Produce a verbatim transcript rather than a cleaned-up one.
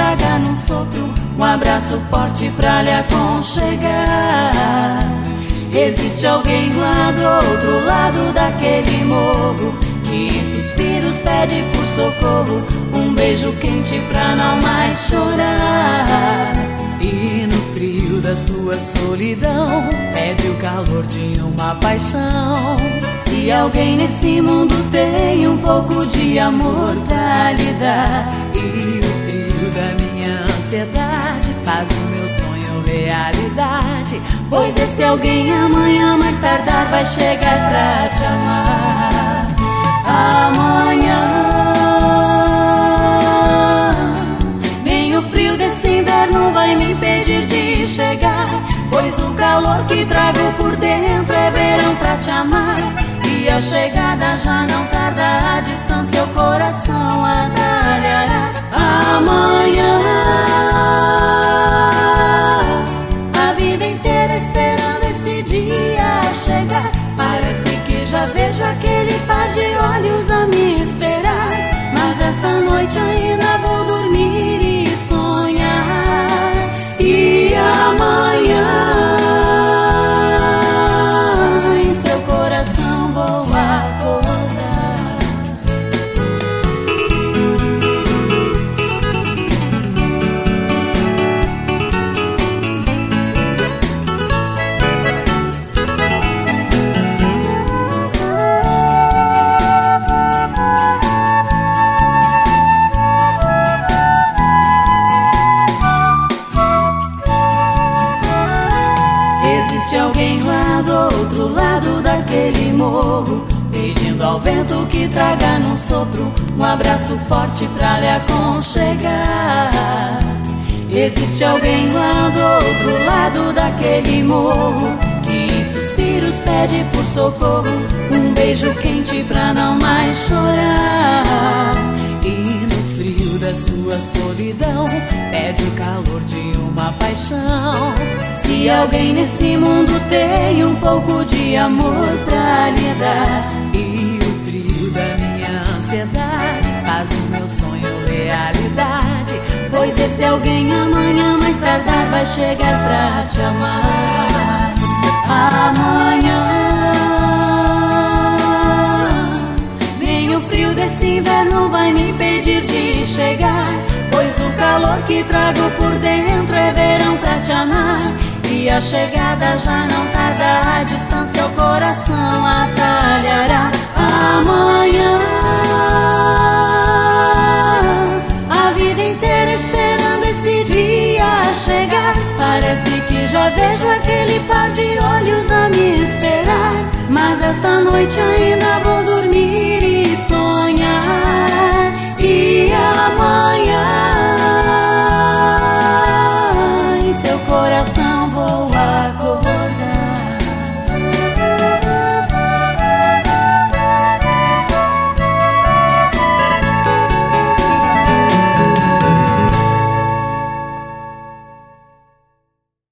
traga num sopro um abraço forte pra lhe aconchegar. Existe alguém lá do outro lado daquele morro que em suspiros pede por socorro, um beijo quente pra não mais chorar. E no frio da sua solidão pede o calor de uma paixão. Se alguém nesse mundo tem um pouco de amor pra lhe dar, e o frio da minha ansiedade faz o meu sonho realidade, pois esse alguém amanhã mais tardar vai chegar pra te amar. Amanhã nem o frio desse inverno vai me impedir de chegar, pois o calor que trago por dentro é verão pra te amar. E a chegada já não tarda, a distância o coração atalhará. Amanhã, a vida inteira esperando esse dia chegar, parece que já vejo aquele par de olhos a me esperar. Mas esta noite ainda vou dormir e sonhar. E amanhã em seu coração vou acordar. Existe alguém lá do outro lado daquele morro, pedindo ao vento que traga num sopro um abraço forte pra lhe aconchegar. Existe alguém lá do outro lado daquele morro que em suspiros pede por socorro, um beijo quente pra não mais chorar. E no frio da sua solidão pede o calor de uma paixão. Se alguém nesse mundo tem um pouco de amor pra lhe dar, e o frio da minha ansiedade faz o meu sonho realidade, pois esse alguém amanhã mais tardar vai chegar pra te amar. Amanhã nem o frio desse inverno vai me impedir de chegar, pois o calor que trago por dentro é verão pra te amar. E a chegada já não tarda, a distância o coração atalhará. Amanhã, a vida inteira esperando esse dia chegar, parece que já vejo aquele par de olhos a me esperar. Mas esta noite ainda vou dormir e sonhar. E amanhã em seu coração